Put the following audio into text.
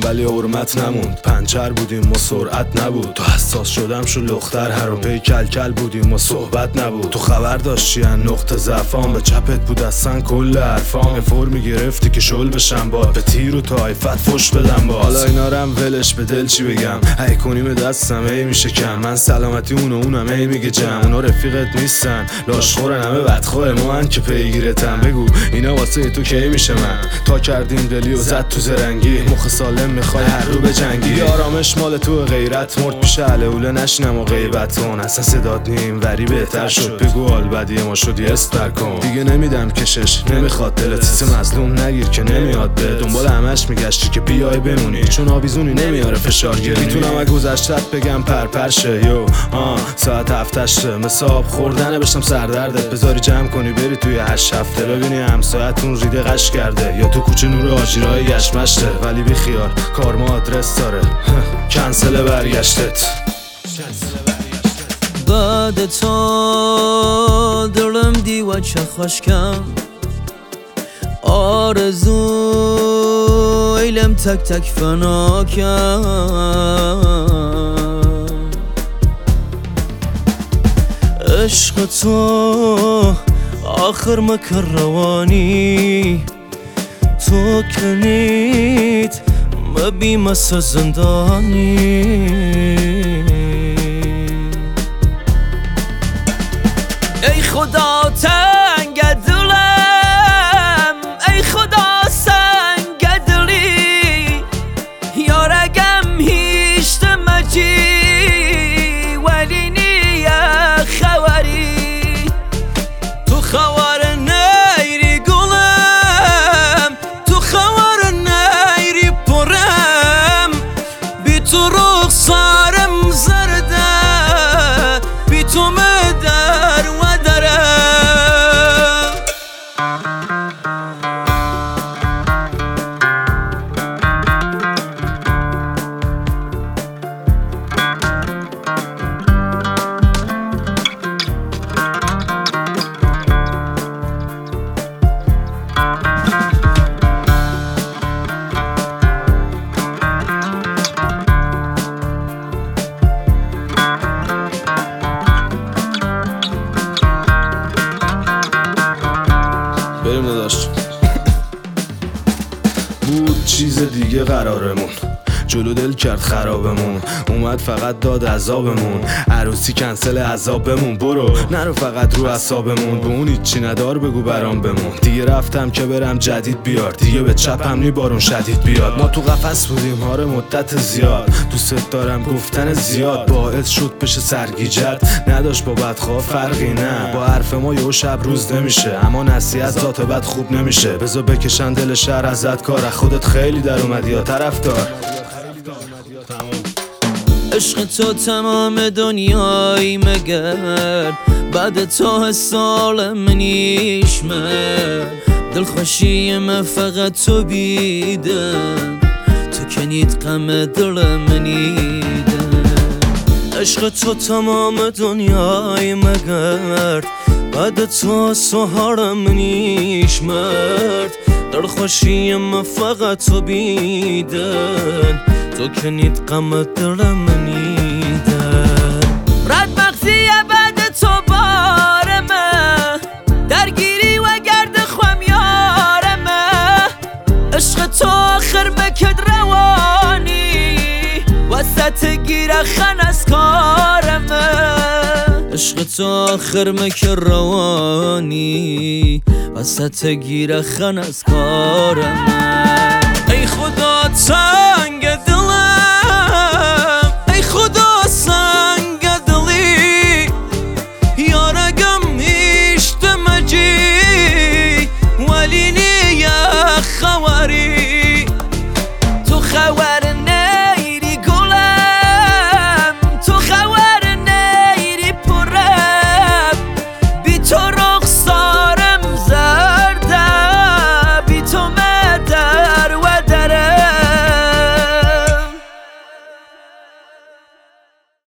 ولی حرمت نموند. پنچر بودیم و سرعت نبود. تو حساس شدم شو لختر هر و پی کل کل بودیم و صحبت نبود. تو خبر داشتی ان نقطه ضعفام به چپت بود اصلا کل حرفام. فرمی گرفتی که شل بشم باد به تیر و تایفت فش بدم باز. حالا اینا رم ولش به دل چی بگم. هی کنیم دستم هی میشه کم. من سلامتی اونم هی میگه جم. اونا رفیقت نیستن لاشخورن همه بدخواه ما هن که پیگیرتم. بگو اینا واسه تو کی میشه من. تا کردیم دلی و زد تو زرنگی. مخ سالم میخوای هر رو بجنگی. آرامش مال تو غیرت مرد پیش علهوله نشنم و غیبت کن. اصلا صدات نیم وری بهتر شد. بگو حال بدی ما شدی استر کن. دیگه نمیدم کشش نمیخواد دلت سیس مظلوم نگیر که نمیاد به دنبال همش میگشتی که بیای بمونی. چون آویزونی نمیاره فشار گیری. میتونم از گذشتت بگم پرپرشه یو ساعت هفتشه مساب خوردنه بشم سردردت. بذاری جمع کنی بری توی 8 هفته ببینی همسایتون ریده قش کرده یا تو کوچه نور آجیرهای گشمشته. ولی بی خیال کارما آدرس داره کنسل برگشتت. بعد تو دلم دیوه چه خوشکم آرزو ایلم تک تک فنا کم. عشق تو آخر مکر روانی تو کنید مبی مسا زندانی. ای خدا تنگ دلم ای خدا سنگ دلی یارگم هیچ مجی ولی نیا خواری تو خوار نیری گلم تو خوار نیری پرم بی تو رخسارم زرده بی تو مدر و درم. بریم نداشت بود چیز دیگه قرارمون جلو دل کرد خرابمون. اومد فقط داد عذابمون. عروسی کنسل عذابمون. برو نرو فقط رو عصابمون. به اون هیچی ندار بگو برام بمون. دیگه رفتم که برم جدید بیار. دیگه به چپم نی بارون شدید بیاد. ما تو قفس بودیم هاره مدت زیاد. دوست دارم گفتن زیاد باعث شد بشه سرگیجت. نداشت با بدخواه فرقی نه. با حرف ما یه شب روز نمیشه. اما نصیحت ذات بد خوب نمیشه. بذار بکشن دل شهر ازت کار. خودت خیلی در اومدی یا طرفدار. عشق تو تمام دنیای مگرد بعد تو سال منیش من دلخوشی من فقط تو بیدم تو کنید غم دل منیدم. عشق تو تمام دنیای مگرد بعد تو سهار منیش مرد دلخوشی من فقط تو بیدم تو کنید غم دل منیدم. رد مغزی بعد تو بارمه درگیری و گرد خوام یارمه. عشق تو آخر مکد روانی وسط گیره خن از کارمه. عشق تو آخر مکد روانی وسط گیره خن از کارمه.